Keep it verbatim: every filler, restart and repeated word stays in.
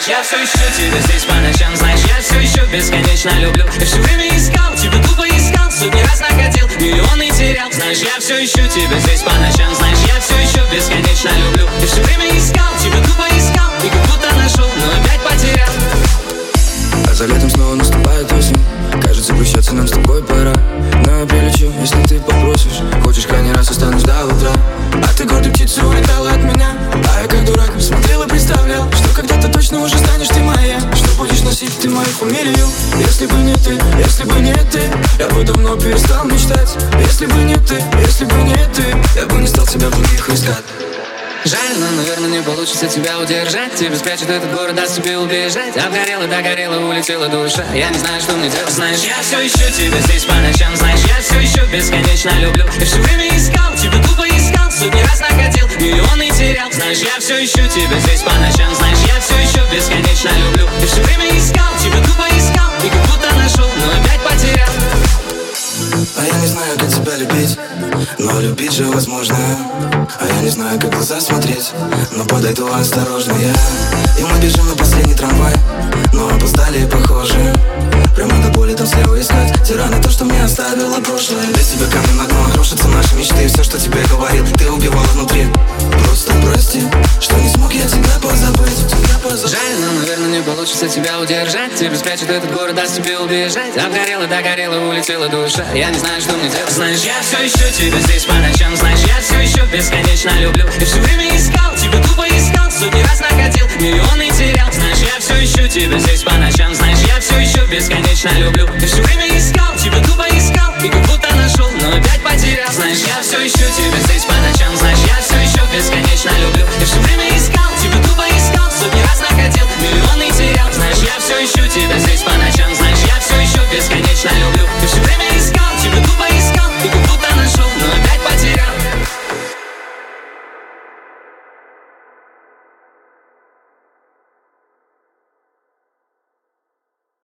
Я все ищу тебя здесь по ночам, знаешь, я все еще бесконечно люблю. Я все время искал, тебя тупо искал, сотни раз находил, миллионы терял. Знаешь, я все ищу тебя здесь по ночам, знаешь, я все еще бесконечно люблю. Я все время искал, тебя тупо искал, и как будто нашел, но опять потерял. А за летом снова наступает осень. Кажется, прощаться нам с тобой пора. Но я прилечу, если ты попросишь. Хочешь, крайний раз останусь до утра. А ты гордой птицей улетала от меня. А я как дурак смотрел и представлял, что когда-то точно уже станешь ты моя. Что будешь носить ты мою фамилию. Если бы не ты, если бы не ты, я бы давно перестал мечтать. Если бы не ты, если бы не ты, я бы не стал тебя в других искать. Жаль, но, наверное, не получится тебя удержать. Тебя спрячет этот город, даст тебе убежать. Обгорела, догорела, улетела душа. Я не знаю, что мне делать, знаешь. Я все ищу тебя здесь по ночам, знаешь. Я все еще бесконечно люблю. Я все время искал, тебя тупо искал, сотни раз находил, миллионы терял. Знаешь, я все ищу тебя здесь по ночам, знаешь. Я все еще бесконечно люблю. Я все время искал, тебя тупо искал, и как будто нашел, но опять потерял. А я не знаю, как тебя любить, но любить же возможно. А я не знаю, как в глаза смотреть, но подойду осторожно я. И мы бежим на последний трамвай, но опоздали, похоже. Прямо до боли там слева искать те раны, то, что мне оставило прошлое. Без тебя камни на дно, рушатся наши мечты. И все, что тебе говорил, ты убивала внутри. Просто прости, что не смог я тебя позабыть, тебя позабыть. Жаль, но, наверное, не получится тебя удержать. Тебя спрячет этот город, даст тебе убежать. Обгорела, догорела, улетела душа. Я не знаю, что мне делать, знаешь. Я все ищу тебя здесь по ночам, знаешь. Я все еще бесконечно люблю. Я все время искал, тебя тупо искал, сотни раз находил, миллионы терял. Знаешь, я все ищу тебя здесь по ночам, знаешь. Я все еще бесконечно люблю. Я все время искал, тебя тупо искал, и как будто нашел, но опять потерял. Знаешь, я все ищу тебя